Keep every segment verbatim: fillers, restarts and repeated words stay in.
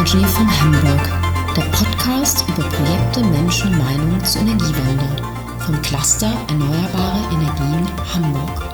Energy von Hamburg, der Podcast über Projekte, Menschen und Meinungen zur Energiewende vom Cluster Erneuerbare Energien Hamburg.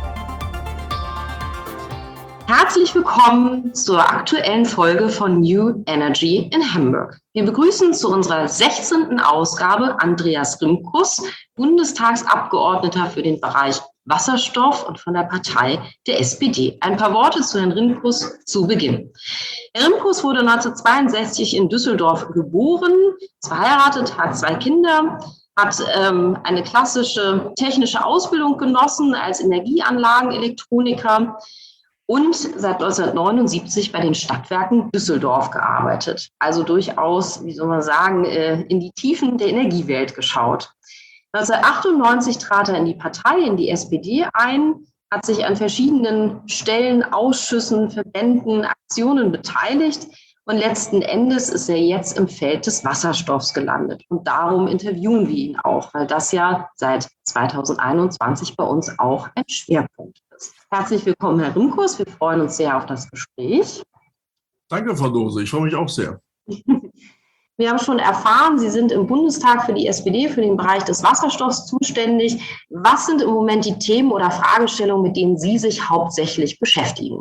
Herzlich willkommen zur aktuellen Folge von New Energy in Hamburg. Wir begrüßen zu unserer sechzehnten Ausgabe Andreas Rimkus, Bundestagsabgeordneter für den Bereich Wasserstoff und von der Partei der S P D. Ein paar Worte zu Herrn Rimkus zu Beginn. Herr Rimkus wurde neunzehnhundertzweiundsechzig in Düsseldorf geboren, ist verheiratet, hat zwei Kinder, hat ähm, eine klassische technische Ausbildung genossen als Energieanlagenelektroniker und seit neunzehnhundertneunundsiebzig bei den Stadtwerken Düsseldorf gearbeitet. Also durchaus, wie soll man sagen, in die Tiefen der Energiewelt geschaut. neunzehnhundertachtundneunzig trat er in die Partei, in die S P D ein, hat sich an verschiedenen Stellen, Ausschüssen, Verbänden, Aktionen beteiligt und letzten Endes ist er jetzt im Feld des Wasserstoffs gelandet. Und darum interviewen wir ihn auch, weil das ja seit zweitausendeinundzwanzig bei uns auch ein Schwerpunkt ist. Herzlich willkommen, Herr Rimkus. Wir freuen uns sehr auf das Gespräch. Danke, Frau Dose. Ich freue mich auch sehr. Wir haben schon erfahren, Sie sind im Bundestag für die S P D, für den Bereich des Wasserstoffs zuständig. Was sind im Moment die Themen oder Fragestellungen, mit denen Sie sich hauptsächlich beschäftigen?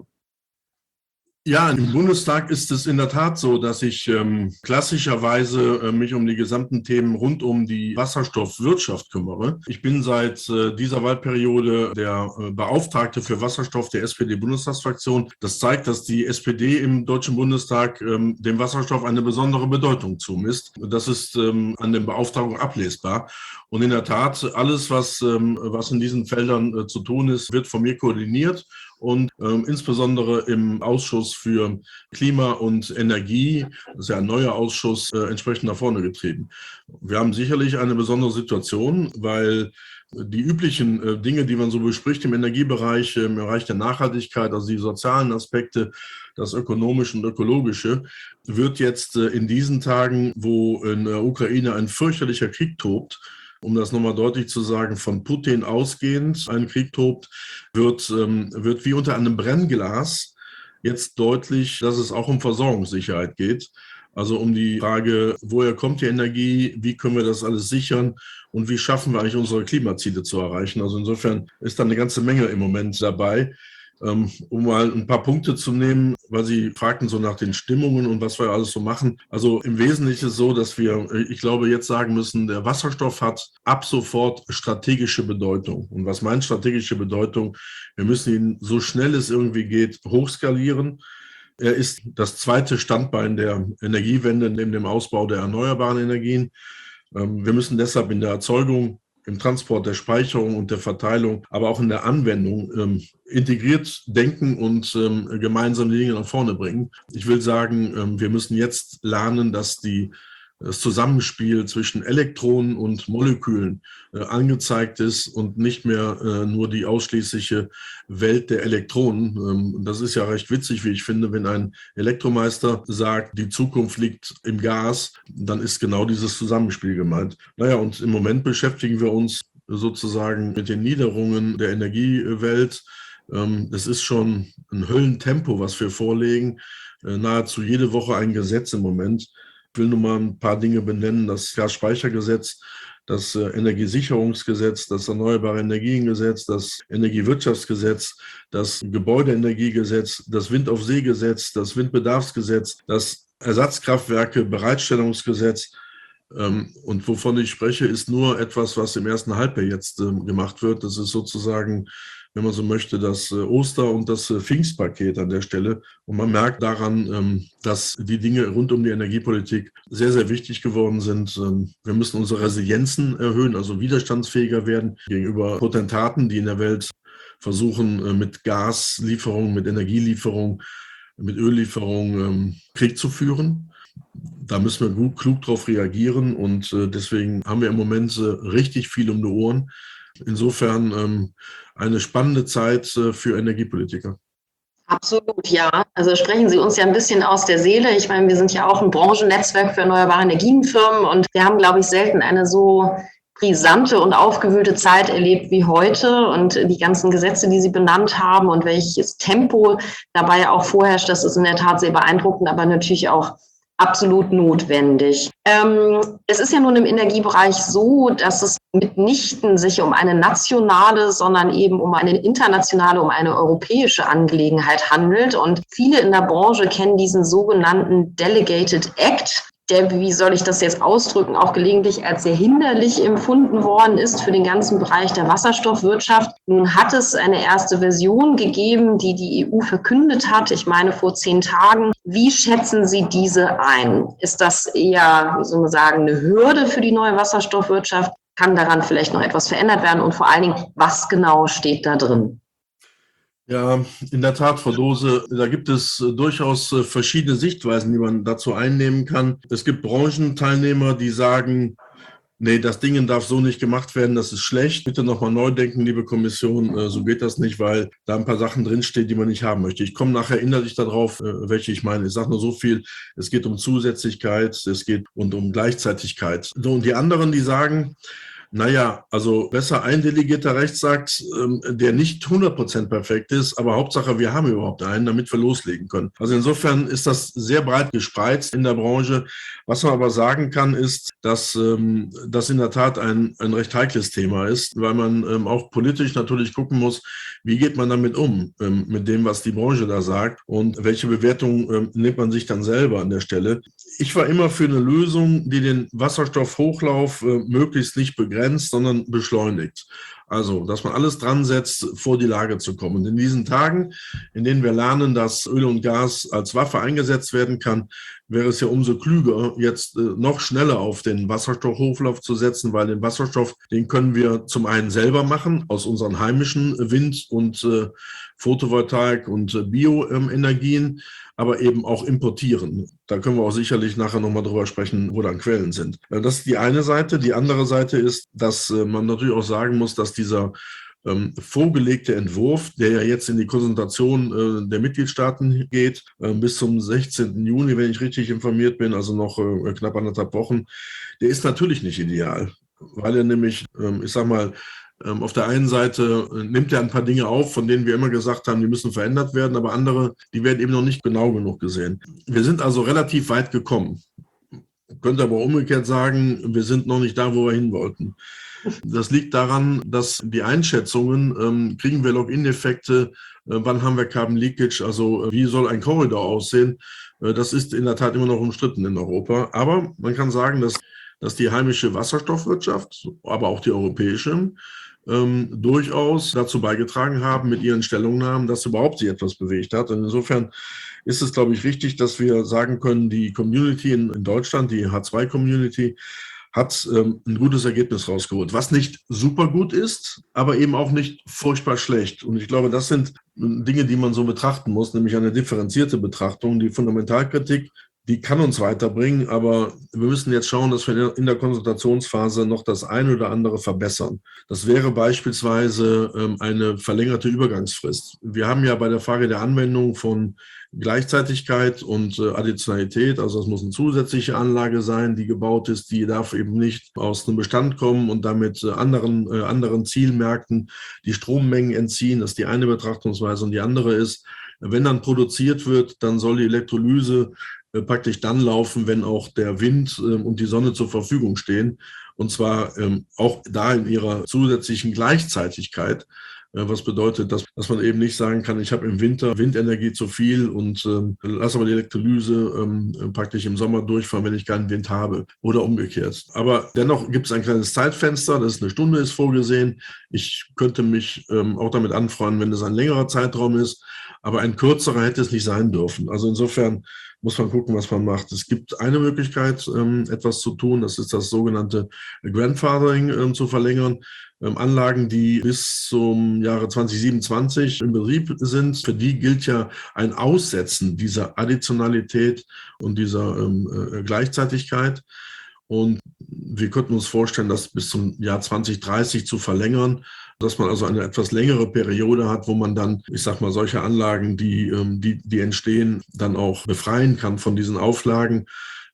Ja, im Bundestag ist es in der Tat so, dass ich ähm, klassischerweise äh, mich um die gesamten Themen rund um die Wasserstoffwirtschaft kümmere. Ich bin seit äh, dieser Wahlperiode der äh, Beauftragte für Wasserstoff der S P D-Bundestagsfraktion. Das zeigt, dass die S P D im Deutschen Bundestag ähm, dem Wasserstoff eine besondere Bedeutung zumisst. Das ist ähm, an den Beauftragungen ablesbar. Und in der Tat, alles, was, ähm, was in diesen Feldern äh, zu tun ist, wird von mir koordiniert. Und ähm, insbesondere im Ausschuss für Klima und Energie, das ist ja ein neuer Ausschuss, äh, entsprechend nach vorne getrieben. Wir haben sicherlich eine besondere Situation, weil die üblichen äh, Dinge, die man so bespricht im Energiebereich, äh, im Bereich der Nachhaltigkeit, also die sozialen Aspekte, das ökonomische und ökologische, wird jetzt äh, in diesen Tagen, wo in der Ukraine ein fürchterlicher Krieg tobt, um das nochmal deutlich zu sagen, von Putin ausgehend ein Krieg tobt, wird, ähm, wird wie unter einem Brennglas jetzt deutlich, dass es auch um Versorgungssicherheit geht. Also um die Frage, woher kommt die Energie, wie können wir das alles sichern und wie schaffen wir eigentlich unsere Klimaziele zu erreichen. Also insofern ist da eine ganze Menge im Moment dabei. Um mal ein paar Punkte zu nehmen, weil Sie fragten so nach den Stimmungen und was wir alles so machen. Also im Wesentlichen ist es so, dass wir, ich glaube, jetzt sagen müssen, der Wasserstoff hat ab sofort strategische Bedeutung. Und was meint strategische Bedeutung? Wir müssen ihn so schnell es irgendwie geht hochskalieren. Er ist das zweite Standbein der Energiewende neben dem Ausbau der erneuerbaren Energien. Wir müssen deshalb in der Erzeugung, im Transport, der Speicherung und der Verteilung, aber auch in der Anwendung ähm, integriert denken und ähm, gemeinsam die Dinge nach vorne bringen. Ich will sagen, ähm, wir müssen jetzt lernen, dass die, das Zusammenspiel zwischen Elektronen und Molekülen äh, angezeigt ist und nicht mehr äh, nur die ausschließliche Welt der Elektronen. Ähm, das ist ja recht witzig, wie ich finde, wenn ein Elektromeister sagt, die Zukunft liegt im Gas, dann ist genau dieses Zusammenspiel gemeint. Naja, und im Moment beschäftigen wir uns sozusagen mit den Niederungen der Energiewelt. Ähm, es ist schon ein Höllentempo, was wir vorlegen. Äh, nahezu jede Woche ein Gesetz im Moment. Ich will nur mal ein paar Dinge benennen. Das Gasspeichergesetz, das Energiesicherungsgesetz, das Erneuerbare Energiengesetz, das Energiewirtschaftsgesetz, das Gebäudeenergiegesetz, das Wind-auf-See-Gesetz, das Windbedarfsgesetz, das Ersatzkraftwerke-Bereitstellungsgesetz. Und wovon ich spreche, ist nur etwas, was im ersten Halbjahr jetzt gemacht wird. Das ist sozusagen, wenn man so möchte, das Oster- und das Pfingstpaket an der Stelle. Und man merkt daran, dass die Dinge rund um die Energiepolitik sehr, sehr wichtig geworden sind. Wir müssen unsere Resilienzen erhöhen, also widerstandsfähiger werden gegenüber Potentaten, die in der Welt versuchen, mit Gaslieferungen, mit Energielieferungen, mit Öllieferungen Krieg zu führen. Da müssen wir gut, klug drauf reagieren und deswegen haben wir im Moment richtig viel um die Ohren. Insofern ähm, eine spannende Zeit äh, für Energiepolitiker. Absolut, ja. Also sprechen Sie uns ja ein bisschen aus der Seele. Ich meine, wir sind ja auch ein Branchennetzwerk für erneuerbare Energienfirmen und wir haben, glaube ich, selten eine so brisante und aufgewühlte Zeit erlebt wie heute und die ganzen Gesetze, die Sie benannt haben und welches Tempo dabei auch vorherrscht, das ist in der Tat sehr beeindruckend, aber natürlich auch absolut notwendig. Ähm, es ist ja nun im Energiebereich so, dass es mitnichten sich um eine nationale, sondern eben um eine internationale, um eine europäische Angelegenheit handelt. Und viele in der Branche kennen diesen sogenannten Delegated Act, der, wie soll ich das jetzt ausdrücken, auch gelegentlich als sehr hinderlich empfunden worden ist für den ganzen Bereich der Wasserstoffwirtschaft. Nun hat es eine erste Version gegeben, die die E U verkündet hat, ich meine vor zehn Tagen. Wie schätzen Sie diese ein? Ist das eher, wie soll man sagen, eine Hürde für die neue Wasserstoffwirtschaft? Kann daran vielleicht noch etwas verändert werden? Und vor allen Dingen, was genau steht da drin? Ja, in der Tat, Frau Dose, da gibt es äh, durchaus äh, verschiedene Sichtweisen, die man dazu einnehmen kann. Es gibt Branchenteilnehmer, die sagen, nee, das Ding darf so nicht gemacht werden, das ist schlecht. Bitte nochmal neu denken, liebe Kommission, äh, so geht das nicht, weil da ein paar Sachen drinstehen, die man nicht haben möchte. Ich komme nachher inhaltlich darauf, äh, welche ich meine. Ich sage nur so viel, es geht um Zusätzlichkeit, es geht und um Gleichzeitigkeit. So, und die anderen, die sagen, naja, also besser ein delegierter Rechtsakt, ähm, der nicht hundert Prozent perfekt ist, aber Hauptsache, wir haben überhaupt einen, damit wir loslegen können. Also insofern ist das sehr breit gespreizt in der Branche. Was man aber sagen kann, ist, dass ähm, das in der Tat ein, ein recht heikles Thema ist, weil man ähm, auch politisch natürlich gucken muss, wie geht man damit um, ähm, mit dem, was die Branche da sagt und welche Bewertung ähm, nimmt man sich dann selber an der Stelle. Ich war immer für eine Lösung, die den Wasserstoffhochlauf äh, möglichst nicht begrenzt, sondern beschleunigt. Also, dass man alles dran setzt, vor die Lage zu kommen. Und in diesen Tagen, in denen wir lernen, dass Öl und Gas als Waffe eingesetzt werden kann, wäre es ja umso klüger, jetzt äh, noch schneller auf den Wasserstoffhochlauf zu setzen, weil den Wasserstoff, den können wir zum einen selber machen, aus unseren heimischen Wind- und äh, Photovoltaik- und äh, Bioenergien, aber eben auch importieren. Da können wir auch sicherlich nachher nochmal drüber sprechen, wo dann Quellen sind. Das ist die eine Seite. Die andere Seite ist, dass man natürlich auch sagen muss, dass dieser ähm, vorgelegte Entwurf, der ja jetzt in die Konsultation äh, der Mitgliedstaaten geht, äh, bis zum sechzehnten Juni, wenn ich richtig informiert bin, also noch äh, knapp anderthalb Wochen, der ist natürlich nicht ideal, weil er nämlich, ähm, ich sag mal, auf der einen Seite nimmt er ein paar Dinge auf, von denen wir immer gesagt haben, die müssen verändert werden, aber andere, die werden eben noch nicht genau genug gesehen. Wir sind also relativ weit gekommen. Ich könnte aber umgekehrt sagen, wir sind noch nicht da, wo wir hin wollten. Das liegt daran, dass die Einschätzungen, ähm, kriegen wir Login-Effekte, äh, wann haben wir Carbon Leakage, also äh, wie soll ein Korridor aussehen, äh, das ist in der Tat immer noch umstritten in Europa. Aber man kann sagen, dass, dass die heimische Wasserstoffwirtschaft, aber auch die europäische, Ähm, durchaus dazu beigetragen haben mit ihren Stellungnahmen, dass überhaupt sich etwas bewegt hat. Und insofern ist es, glaube ich, wichtig, dass wir sagen können, die Community in, in Deutschland, die H zwei Community, hat ähm, ein gutes Ergebnis rausgeholt, was nicht super gut ist, aber eben auch nicht furchtbar schlecht. Und ich glaube, das sind Dinge, die man so betrachten muss, nämlich eine differenzierte Betrachtung. Die Fundamentalkritik, die kann uns weiterbringen, aber wir müssen jetzt schauen, dass wir in der Konsultationsphase noch das eine oder andere verbessern. Das wäre beispielsweise ähm, eine verlängerte Übergangsfrist. Wir haben ja bei der Frage der Anwendung von Gleichzeitigkeit und äh, Additionalität, also es muss eine zusätzliche Anlage sein, die gebaut ist, die darf eben nicht aus einem Bestand kommen und damit äh, anderen, äh, anderen Zielmärkten die Strommengen entziehen. Das ist die eine Betrachtungsweise. Und die andere ist, wenn dann produziert wird, dann soll die Elektrolyse praktisch dann laufen, wenn auch der Wind ähm, und die Sonne zur Verfügung stehen. Und zwar ähm, auch da in ihrer zusätzlichen Gleichzeitigkeit. Äh, was bedeutet, dass, dass man eben nicht sagen kann, ich habe im Winter Windenergie zu viel und ähm, lasse aber die Elektrolyse ähm, praktisch im Sommer durchfahren, wenn ich keinen Wind habe oder umgekehrt. Aber dennoch gibt es ein kleines Zeitfenster, das ist eine Stunde ist vorgesehen. Ich könnte mich ähm, auch damit anfreuen, wenn es ein längerer Zeitraum ist, aber ein kürzerer hätte es nicht sein dürfen. Also insofern muss man gucken, was man macht. Es gibt eine Möglichkeit, ähm, etwas zu tun, das ist das sogenannte Grandfathering ähm, zu verlängern. Ähm, Anlagen, die bis zum Jahre zwanzig siebenundzwanzig in Betrieb sind, für die gilt ja ein Aussetzen dieser Additionalität und dieser ähm, äh, Gleichzeitigkeit. Und wir könnten uns vorstellen, das bis zum Jahr zwanzig dreißig zu verlängern, dass man also eine etwas längere Periode hat, wo man dann, ich sag mal, solche Anlagen, die, die, die entstehen, dann auch befreien kann von diesen Auflagen.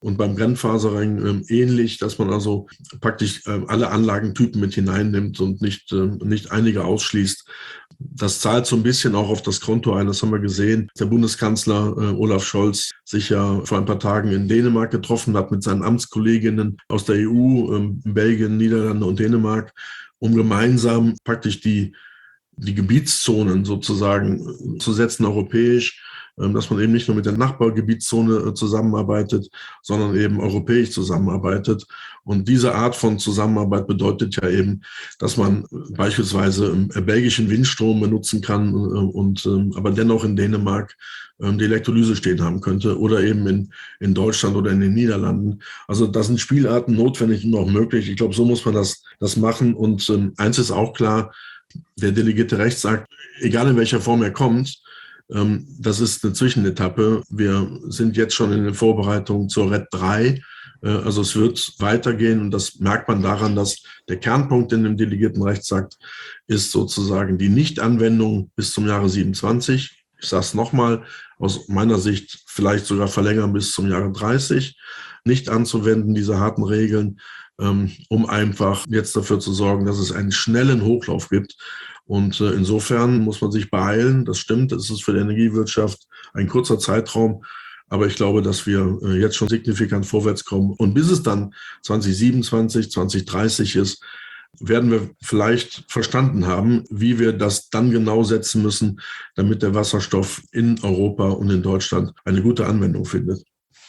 Und beim Brennfaserring äh, ähnlich, dass man also praktisch äh, alle Anlagentypen mit hineinnimmt und nicht, äh, nicht einige ausschließt. Das zahlt so ein bisschen auch auf das Konto ein, das haben wir gesehen. Der Bundeskanzler äh, Olaf Scholz sich ja vor ein paar Tagen in Dänemark getroffen hat mit seinen Amtskolleginnen aus der E U, äh, Belgien, Niederlande und Dänemark, um gemeinsam praktisch die, die Gebietszonen sozusagen zu setzen, europäisch, dass man eben nicht nur mit der Nachbargebietszone zusammenarbeitet, sondern eben europäisch zusammenarbeitet. Und diese Art von Zusammenarbeit bedeutet ja eben, dass man beispielsweise belgischen Windstrom benutzen kann und aber dennoch in Dänemark die Elektrolyse stehen haben könnte oder eben in, in Deutschland oder in den Niederlanden. Also da sind Spielarten notwendig und auch möglich. Ich glaube, so muss man das, das machen. Und ähm, eins ist auch klar, der delegierte Rechtsakt, egal in welcher Form er kommt, das ist eine Zwischenetappe. Wir sind jetzt schon in den Vorbereitungen zur R E D drei. Also es wird weitergehen und das merkt man daran, dass der Kernpunkt in dem delegierten Rechtsakt ist sozusagen die Nichtanwendung bis zum Jahre siebenundzwanzig. Ich sage es nochmal, aus meiner Sicht vielleicht sogar verlängern bis zum Jahre dreißig. Nicht anzuwenden, diese harten Regeln, um einfach jetzt dafür zu sorgen, dass es einen schnellen Hochlauf gibt. Und äh, insofern muss man sich beeilen. Das stimmt, es ist für die Energiewirtschaft ein kurzer Zeitraum. Aber ich glaube, dass wir äh, jetzt schon signifikant vorwärts kommen. Und bis es dann zwanzig siebenundzwanzig, zwanzig dreißig ist, werden wir vielleicht verstanden haben, wie wir das dann genau setzen müssen, damit der Wasserstoff in Europa und in Deutschland eine gute Anwendung findet.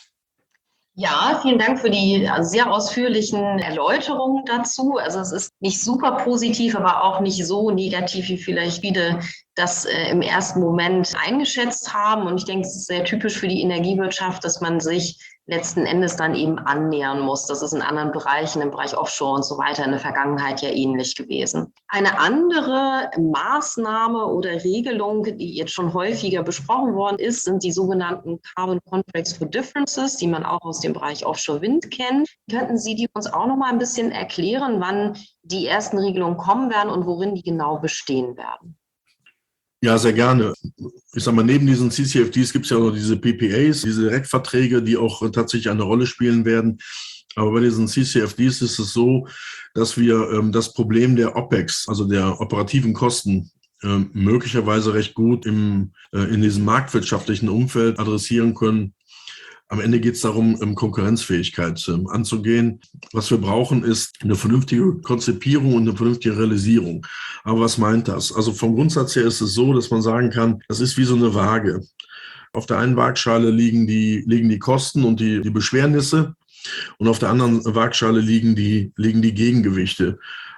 Ja, vielen Dank für die sehr ausführlichen Erläuterungen dazu. Also es ist nicht super positiv, aber auch nicht so negativ, wie vielleicht viele das äh, im ersten Moment eingeschätzt haben. Und ich denke, es ist sehr typisch für die Energiewirtschaft, dass man sich letzten Endes dann eben annähern muss. Das ist in anderen Bereichen, im Bereich Offshore und so weiter in der Vergangenheit ja ähnlich gewesen. Eine andere Maßnahme oder Regelung, die jetzt schon häufiger besprochen worden ist, sind die sogenannten Carbon Contracts for Differences, die man auch aus dem Bereich Offshore Wind kennt. Könnten Sie die uns auch noch mal ein bisschen erklären, wann die ersten Regelungen kommen werden und worin die genau bestehen werden? Ja, sehr gerne. Ich sag mal, neben diesen C C F Ds gibt es ja noch diese P P As, diese Direktverträge, die auch tatsächlich eine Rolle spielen werden. Aber bei diesen C C F Ds ist es so, dass wir ähm, das Problem der OPEX, also der operativen Kosten, äh, möglicherweise recht gut im, äh, in diesem marktwirtschaftlichen Umfeld adressieren können. Am Ende geht es darum, Konkurrenzfähigkeit ähm, anzugehen. Was wir brauchen, ist eine vernünftige Konzipierung und eine vernünftige Realisierung. Aber was meint das? Also vom Grundsatz her ist es so, dass man sagen kann, das ist wie so eine Waage. Auf der einen Waagschale liegen die, liegen die Kosten und die, die Beschwernisse und auf der anderen Waagschale liegen die, liegen die Gegengewichte.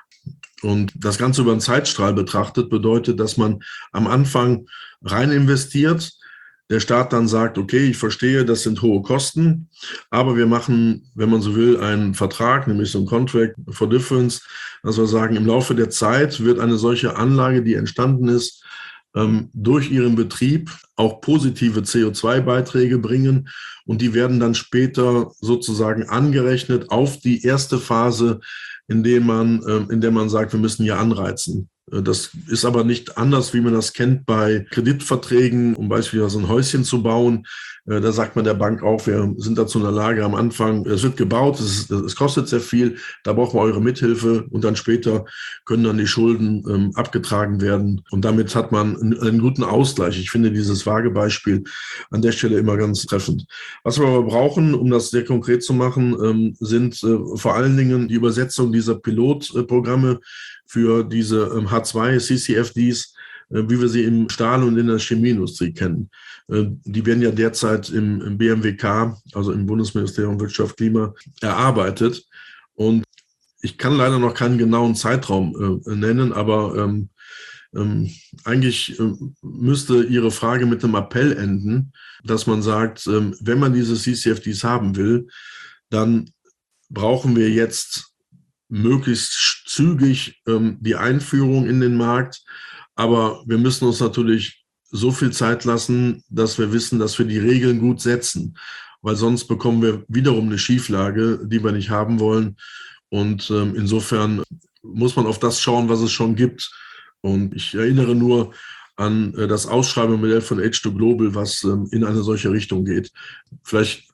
Und das Ganze über einen Zeitstrahl betrachtet bedeutet, dass man am Anfang rein investiert, der Staat dann sagt, okay, ich verstehe, das sind hohe Kosten, aber wir machen, wenn man so will, einen Vertrag, nämlich so ein Contract for Difference, dass wir sagen, im Laufe der Zeit wird eine solche Anlage, die entstanden ist, ähm, durch ihren Betrieb auch positive C O zwei Beiträge bringen und die werden dann später sozusagen angerechnet auf die erste Phase, in der man, ähm, in der man sagt, wir müssen hier anreizen. Das ist aber nicht anders, wie man das kennt bei Kreditverträgen, um beispielsweise ein Häuschen zu bauen. Da sagt man der Bank auch, wir sind dazu in der Lage am Anfang, es wird gebaut, es, es kostet sehr viel, da brauchen wir eure Mithilfe und dann später können dann die Schulden ähm, abgetragen werden. Und damit hat man einen, einen guten Ausgleich. Ich finde dieses vage Beispiel an der Stelle immer ganz treffend. Was wir aber brauchen, um das sehr konkret zu machen, ähm, sind äh, vor allen Dingen die Übersetzung dieser Pilotprogramme für diese ähm, H zwei C C F Ds, äh, wie wir sie im Stahl- und in der Chemieindustrie kennen. Äh, die werden ja derzeit im, im B M W K, also im Bundesministerium Wirtschaft Klima, erarbeitet. Und ich kann leider noch keinen genauen Zeitraum äh, nennen, aber ähm, ähm, eigentlich äh, müsste Ihre Frage mit einem Appell enden, dass man sagt, äh, wenn man diese C C F Ds haben will, dann brauchen wir jetzt möglichst zügig ähm, die Einführung in den Markt. Aber wir müssen uns natürlich so viel Zeit lassen, dass wir wissen, dass wir die Regeln gut setzen. Weil sonst bekommen wir wiederum eine Schieflage, die wir nicht haben wollen. Und ähm, insofern muss man auf das schauen, was es schon gibt. Und ich erinnere nur an äh, das Ausschreibemodell von H zwei Global, was ähm, in eine solche Richtung geht. Vielleicht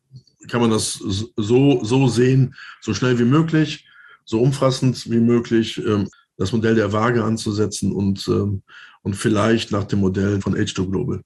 kann man das so, so sehen, so schnell wie möglich, so umfassend wie möglich, das Modell der Waage anzusetzen und, und vielleicht nach dem Modell von H zwei Global.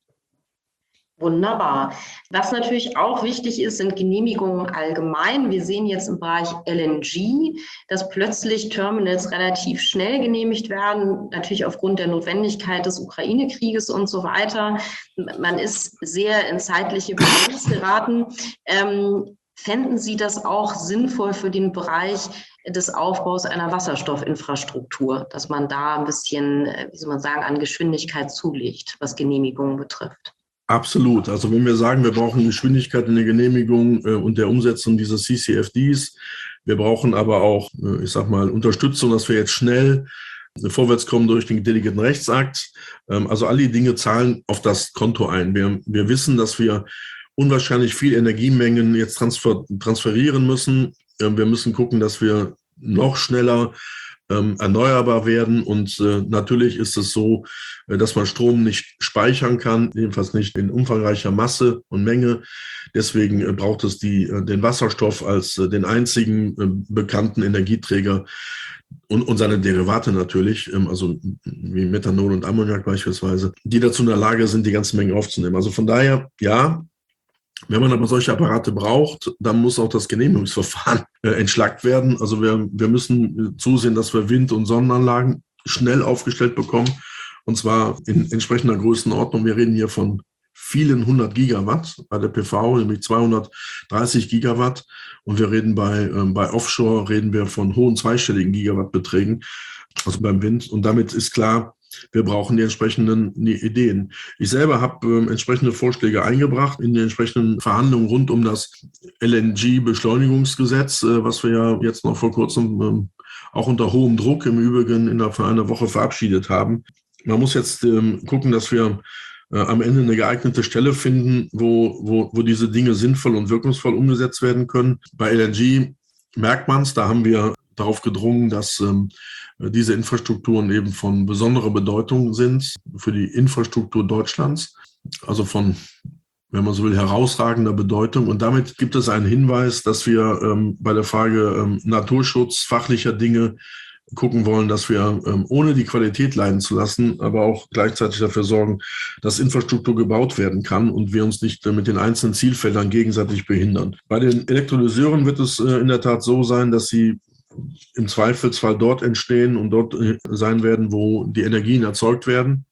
Wunderbar. Was natürlich auch wichtig ist, sind Genehmigungen allgemein. Wir sehen jetzt im Bereich L N G, dass plötzlich Terminals relativ schnell genehmigt werden, natürlich aufgrund der Notwendigkeit des Ukraine-Krieges und so weiter. Man ist sehr in zeitliche Bedrängnis geraten. Ähm, fänden Sie das auch sinnvoll für den Bereich des Aufbaus einer Wasserstoffinfrastruktur, dass man da ein bisschen, wie soll man sagen, an Geschwindigkeit zulegt, was Genehmigungen betrifft? Absolut. Also wenn wir sagen, wir brauchen Geschwindigkeit in der Genehmigung äh, und der Umsetzung dieser C C F Ds, wir brauchen aber auch, äh, ich sag mal, Unterstützung, dass wir jetzt schnell äh, vorwärts kommen durch den delegierten Rechtsakt. Ähm, also all die Dinge zahlen auf das Konto ein. Wir, wir wissen, dass wir unwahrscheinlich viel Energiemengen jetzt transfer, transferieren müssen. Äh, wir müssen gucken, dass wir noch schneller ähm, erneuerbar werden. Und äh, natürlich ist es so, äh, dass man Strom nicht speichern kann, jedenfalls nicht in umfangreicher Masse und Menge. Deswegen äh, braucht es die, äh, den Wasserstoff als äh, den einzigen äh, bekannten Energieträger und, und seine Derivate natürlich, ähm, also wie Methanol und Ammoniak beispielsweise, die dazu in der Lage sind, die ganzen Mengen aufzunehmen. Also von daher, ja, wenn man aber solche Apparate braucht, dann muss auch das Genehmigungsverfahren äh, entschlackt werden. Also wir, wir müssen zusehen, dass wir Wind- und Sonnenanlagen schnell aufgestellt bekommen, und zwar in entsprechender Größenordnung. Wir reden hier von vielen hundert Gigawatt bei der P V, nämlich zweihundertdreißig Gigawatt. Und wir reden bei, äh, bei Offshore, reden wir von hohen zweistelligen Gigawattbeträgen, also beim Wind. Und damit ist klar, wir brauchen die entsprechenden Ideen. Ich selber habe äh, entsprechende Vorschläge eingebracht in die entsprechenden Verhandlungen rund um das L N G-Beschleunigungsgesetz, äh, was wir ja jetzt noch vor kurzem äh, auch unter hohem Druck im Übrigen innerhalb von einer Woche verabschiedet haben. Man muss jetzt äh, gucken, dass wir äh, am Ende eine geeignete Stelle finden, wo, wo, wo diese Dinge sinnvoll und wirkungsvoll umgesetzt werden können. Bei L N G merkt man es, da haben wir darauf gedrungen, dass ähm, diese Infrastrukturen eben von besonderer Bedeutung sind für die Infrastruktur Deutschlands, also von, wenn man so will, herausragender Bedeutung. Und damit gibt es einen Hinweis, dass wir ähm, bei der Frage ähm, Naturschutz, fachlicher Dinge gucken wollen, dass wir ähm, ohne die Qualität leiden zu lassen, aber auch gleichzeitig dafür sorgen, dass Infrastruktur gebaut werden kann und wir uns nicht äh, mit den einzelnen Zielfeldern gegenseitig behindern. Bei den Elektrolyseuren wird es äh, in der Tat so sein, dass sie im Zweifelsfall dort entstehen und dort sein werden, wo die Energien erzeugt werden,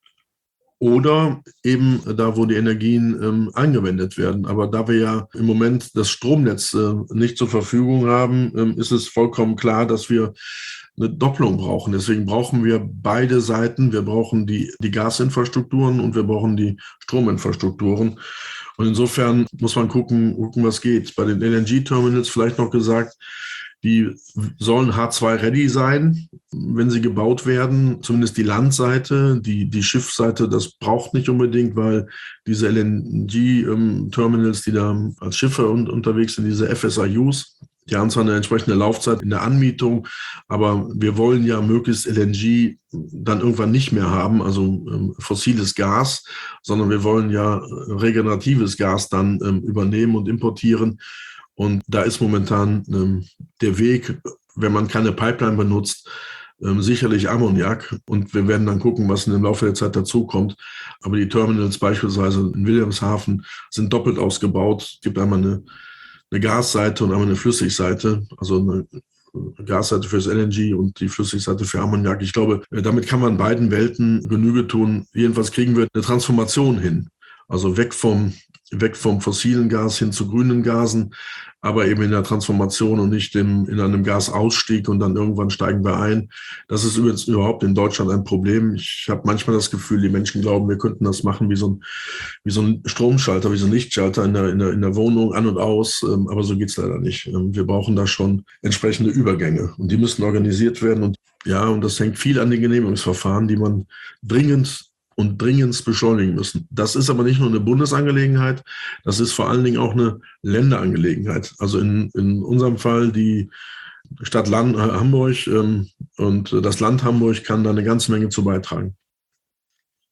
oder eben da, wo die Energien ähm, angewendet werden. Aber da wir ja im Moment das Stromnetz äh, nicht zur Verfügung haben, ähm, ist es vollkommen klar, dass wir eine Doppelung brauchen. Deswegen brauchen wir beide Seiten. Wir brauchen die, die Gasinfrastrukturen und wir brauchen die Strominfrastrukturen. Und insofern muss man gucken, gucken, was geht. Bei den L N G-Terminals vielleicht noch gesagt, die sollen H zwei ready sein, wenn sie gebaut werden, zumindest die Landseite. Die, die Schiffsseite, das braucht nicht unbedingt, weil diese L N G-Terminals, die da als Schiffe un- unterwegs sind, diese F S I Us, die haben zwar eine entsprechende Laufzeit in der Anmietung, aber wir wollen ja möglichst L N G dann irgendwann nicht mehr haben, also ähm, fossiles Gas, sondern wir wollen ja regeneratives Gas dann ähm, übernehmen und importieren. Und da ist momentan ähm, der Weg, wenn man keine Pipeline benutzt, ähm, sicherlich Ammoniak. Und wir werden dann gucken, was im Laufe der Zeit dazukommt. Aber die Terminals beispielsweise in Wilhelmshaven sind doppelt ausgebaut. Es gibt einmal eine, eine Gasseite und einmal eine Flüssigseite, also eine Gasseite fürs L N G und die Flüssigseite für Ammoniak. Ich glaube, damit kann man beiden Welten Genüge tun. Jedenfalls kriegen wir eine Transformation hin. Also weg vom weg vom fossilen Gas hin zu grünen Gasen, aber eben in der Transformation und nicht im, in einem Gasausstieg und dann irgendwann steigen wir ein. Das ist übrigens überhaupt in Deutschland ein Problem. Ich habe manchmal das Gefühl, die Menschen glauben, wir könnten das machen wie so ein, wie so ein Stromschalter, wie so ein Lichtschalter in der, in der, in der Wohnung an und aus, aber so geht's leider nicht. Wir brauchen da schon entsprechende Übergänge und die müssen organisiert werden. Und ja, und das hängt viel an den Genehmigungsverfahren, die man dringend und dringend beschleunigen müssen. Das ist aber nicht nur eine Bundesangelegenheit, das ist vor allen Dingen auch eine Länderangelegenheit. Also in, in unserem Fall die Stadt Land, äh, Hamburg ähm, und das Land Hamburg kann da eine ganze Menge zu beitragen.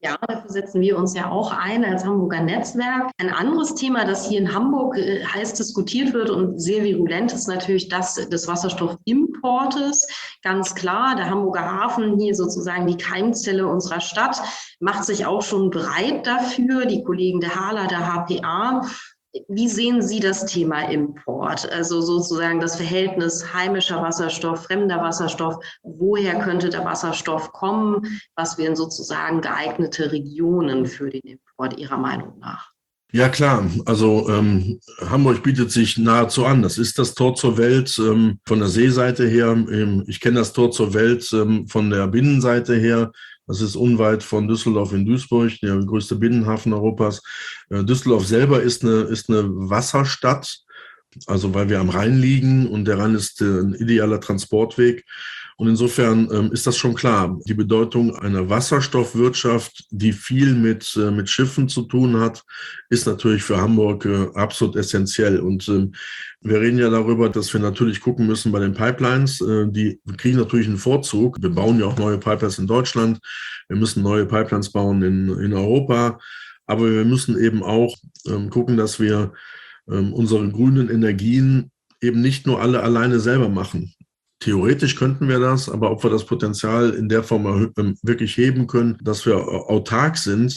Ja, dafür setzen wir uns ja auch ein als Hamburger Netzwerk. Ein anderes Thema, das hier in Hamburg äh, heiß diskutiert wird und sehr virulent ist natürlich das des Wasserstoffimportes. Ganz klar, der Hamburger Hafen, hier sozusagen die Keimzelle unserer Stadt, macht sich auch schon bereit dafür. Die Kollegen der HALA, der H P A. Wie sehen Sie das Thema Import? Also sozusagen das Verhältnis heimischer Wasserstoff, fremder Wasserstoff. Woher könnte der Wasserstoff kommen? Was wären sozusagen geeignete Regionen für den Import Ihrer Meinung nach? Ja klar, also ähm, Hamburg bietet sich nahezu an. Das ist das Tor zur Welt ähm, von der Seeseite her. Ähm, ich kenne das Tor zur Welt ähm, von der Binnenseite her. Das ist unweit von Düsseldorf in Duisburg, der größte Binnenhafen Europas. Äh, Düsseldorf selber ist eine, ist eine Wasserstadt, also weil wir am Rhein liegen und der Rhein ist äh, ein idealer Transportweg. Und insofern ähm, ist das schon klar. Die Bedeutung einer Wasserstoffwirtschaft, die viel mit, äh, mit Schiffen zu tun hat, ist natürlich für Hamburg äh, absolut essentiell. Und ähm, wir reden ja darüber, dass wir natürlich gucken müssen bei den Pipelines. Äh, die kriegen natürlich einen Vorzug. Wir bauen ja auch neue Pipelines in Deutschland. Wir müssen neue Pipelines bauen in, in Europa. Aber wir müssen eben auch ähm, gucken, dass wir ähm, unsere grünen Energien eben nicht nur alle alleine selber machen. Theoretisch könnten wir das, aber ob wir das Potenzial in der Form wirklich heben können, dass wir autark sind,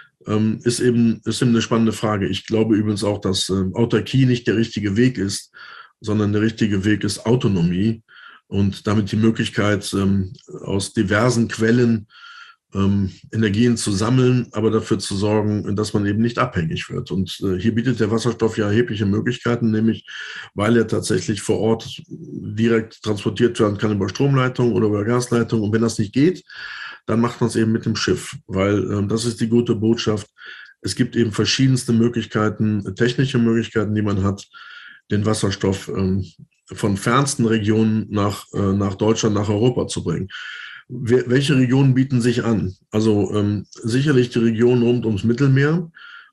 ist eben, ist eben eine spannende Frage. Ich glaube übrigens auch, dass Autarkie nicht der richtige Weg ist, sondern der richtige Weg ist Autonomie und damit die Möglichkeit, aus diversen Quellen Ähm, Energien zu sammeln, aber dafür zu sorgen, dass man eben nicht abhängig wird. Und äh, hier bietet der Wasserstoff ja erhebliche Möglichkeiten, nämlich weil er tatsächlich vor Ort direkt transportiert werden kann über Stromleitung oder über Gasleitung. Und wenn das nicht geht, dann macht man es eben mit dem Schiff, weil äh, das ist die gute Botschaft. Es gibt eben verschiedenste Möglichkeiten, technische Möglichkeiten, die man hat, den Wasserstoff äh, von fernsten Regionen nach, äh, nach Deutschland, nach Europa zu bringen. Welche Regionen bieten sich an? Also ähm, sicherlich die Region rund ums Mittelmeer.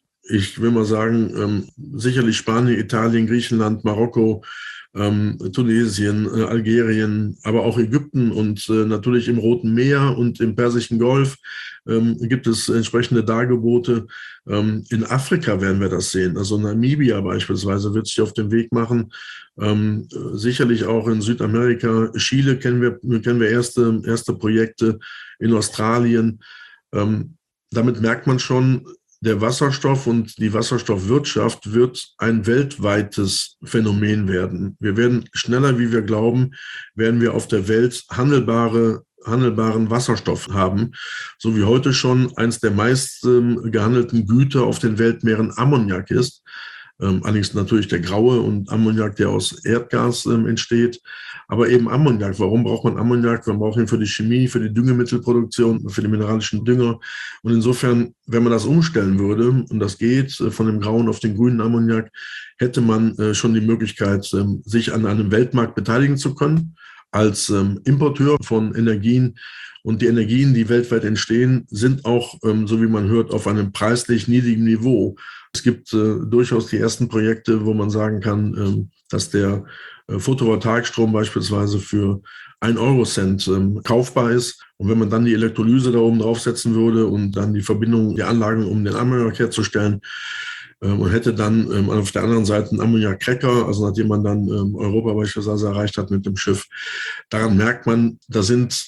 Ich will mal sagen, ähm, sicherlich Spanien, Italien, Griechenland, Marokko, ähm, Tunesien, äh, Algerien, aber auch Ägypten und äh, natürlich im Roten Meer und im Persischen Golf ähm, gibt es entsprechende Dargebote. Ähm, in Afrika werden wir das sehen. Also Namibia beispielsweise wird sich auf den Weg machen. Ähm, sicherlich auch in Südamerika. Chile kennen wir, kennen wir erste, erste Projekte, in Australien. Ähm, damit merkt man schon, der Wasserstoff und die Wasserstoffwirtschaft wird ein weltweites Phänomen werden. Wir werden schneller, wie wir glauben, werden wir auf der Welt handelbare, handelbaren Wasserstoff haben, so wie heute schon eins der meist ähm, gehandelten Güter auf den Weltmeeren Ammoniak ist. Ähm, allerdings natürlich der graue und Ammoniak, der aus Erdgas ähm, entsteht. Aber eben Ammoniak. Warum braucht man Ammoniak? Man braucht ihn für die Chemie, für die Düngemittelproduktion, für die mineralischen Dünger. Und insofern, wenn man das umstellen würde, und das geht, äh, von dem grauen auf den grünen Ammoniak, hätte man äh, schon die Möglichkeit, äh, sich an einem Weltmarkt beteiligen zu können, als ähm, Importeur von Energien. Und die Energien, die weltweit entstehen, sind auch, ähm, so wie man hört, auf einem preislich niedrigen Niveau. Es gibt äh, durchaus die ersten Projekte, wo man sagen kann, ähm, dass der äh, Photovoltaikstrom beispielsweise für ein Eurocent ähm, kaufbar ist. Und wenn man dann die Elektrolyse da oben draufsetzen würde und dann die Verbindung der Anlagen, um den Ammoniak herzustellen, ähm, und hätte dann ähm, auf der anderen Seite einen Ammoniak-Cracker, also nachdem man dann ähm, Europa beispielsweise erreicht hat mit dem Schiff. Daran merkt man, da sind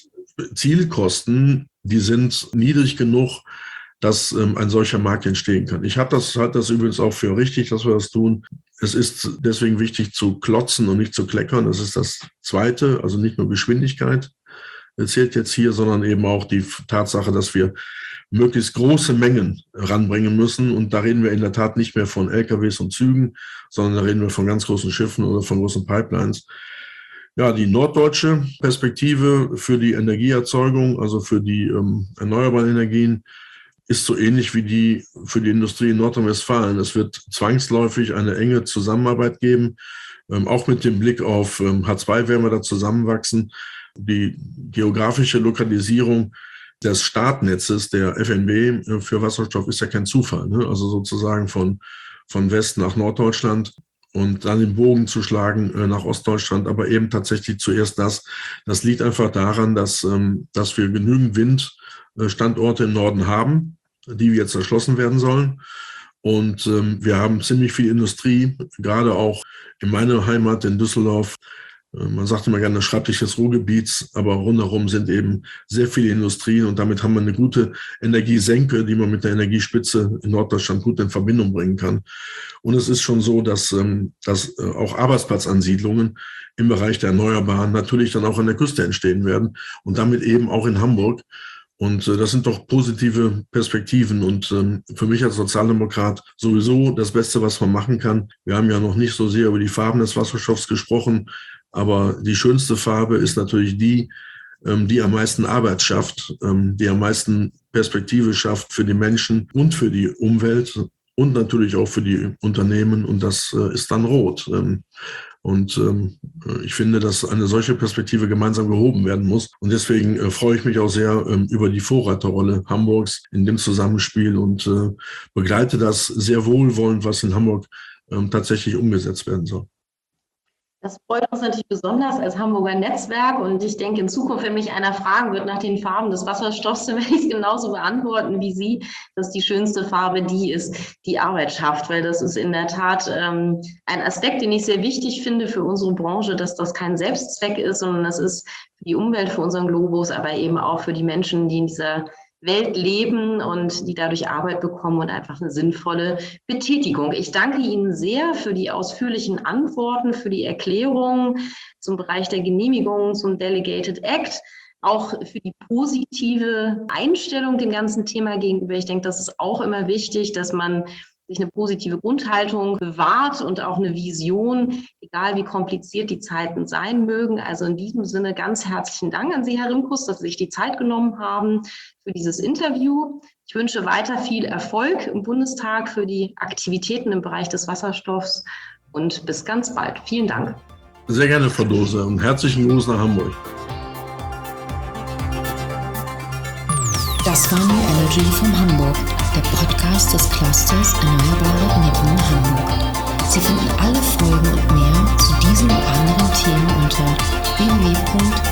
Zielkosten, die sind niedrig genug, dass ähm, ein solcher Markt entstehen kann. Ich habe das, halte das übrigens auch für richtig, dass wir das tun. Es ist deswegen wichtig zu klotzen und nicht zu kleckern. Das ist das Zweite, also nicht nur Geschwindigkeit zählt jetzt hier, sondern eben auch die Tatsache, dass wir möglichst große Mengen ranbringen müssen. Und da reden wir in der Tat nicht mehr von L K Ws und Zügen, sondern da reden wir von ganz großen Schiffen oder von großen Pipelines. Ja, die norddeutsche Perspektive für die Energieerzeugung, also für die ähm, erneuerbaren Energien, ist so ähnlich wie die für die Industrie in Nordrhein-Westfalen. Es wird zwangsläufig eine enge Zusammenarbeit geben, ähm, auch mit dem Blick auf ähm, H zwei werden wir da zusammenwachsen. Die geografische Lokalisierung des Startnetzes der F N B für Wasserstoff ist ja kein Zufall, ne? Also sozusagen von, von West nach Norddeutschland. und dann den Bogen zu schlagen äh, nach Ostdeutschland, aber eben tatsächlich zuerst das. Das liegt einfach daran, dass, ähm, dass wir genügend Windstandorte im Norden haben, die jetzt erschlossen werden sollen. Und ähm, wir haben ziemlich viel Industrie, gerade auch in meiner Heimat in Düsseldorf. Äh, man sagt immer gerne das Schreibtisch des Ruhrgebiets, aber rundherum sind eben sehr viele Industrien und damit haben wir eine gute Energiesenke, die man mit der Energiespitze in Norddeutschland gut in Verbindung bringen kann. Und es ist schon so, dass, ähm, dass äh, auch Arbeitsplatzansiedlungen im Bereich der Erneuerbaren natürlich dann auch an der Küste entstehen werden und damit eben auch in Hamburg. Und äh, das sind doch positive Perspektiven und ähm, für mich als Sozialdemokrat sowieso das Beste, was man machen kann. Wir haben ja noch nicht so sehr über die Farben des Wasserstoffs gesprochen, aber die schönste Farbe ist natürlich die, ähm, die am meisten Arbeit schafft, ähm, die am meisten Perspektive schafft für die Menschen und für die Umwelt und natürlich auch für die Unternehmen und das äh, ist dann rot. Ähm, Und ähm, ich finde, dass eine solche Perspektive gemeinsam gehoben werden muss. Und deswegen äh, freue ich mich auch sehr ähm, über die Vorreiterrolle Hamburgs in dem Zusammenspiel und äh, begleite das sehr wohlwollend, was in Hamburg ähm, tatsächlich umgesetzt werden soll. Das freut uns natürlich besonders als Hamburger Netzwerk und ich denke, in Zukunft, wenn mich einer fragen wird nach den Farben des Wasserstoffs, dann werde ich es genauso beantworten wie Sie, dass die schönste Farbe die ist, die Arbeit schafft, weil das ist in der Tat ähm, ein Aspekt, den ich sehr wichtig finde für unsere Branche, dass das kein Selbstzweck ist, sondern das ist für die Umwelt, für unseren Globus, aber eben auch für die Menschen, die in dieser Welt leben und die dadurch Arbeit bekommen und einfach eine sinnvolle Betätigung. Ich danke Ihnen sehr für die ausführlichen Antworten, für die Erklärungen zum Bereich der Genehmigung, zum Delegated Act, auch für die positive Einstellung dem ganzen Thema gegenüber. Ich denke, das ist auch immer wichtig, dass man sich eine positive Grundhaltung bewahrt und auch eine Vision, egal wie kompliziert die Zeiten sein mögen. Also in diesem Sinne ganz herzlichen Dank an Sie, Herr Rimkus, dass Sie sich die Zeit genommen haben für dieses Interview. Ich wünsche weiter viel Erfolg im Bundestag für die Aktivitäten im Bereich des Wasserstoffs und bis ganz bald. Vielen Dank. Sehr gerne, Frau Dose, und herzlichen Gruß nach Hamburg. Das war New Energy von Hamburg, der Podcast des Clusters Erneuerbare Energien Hamburg. Sie finden alle Folgen und mehr zu diesen und anderen Themen unter w w w punkt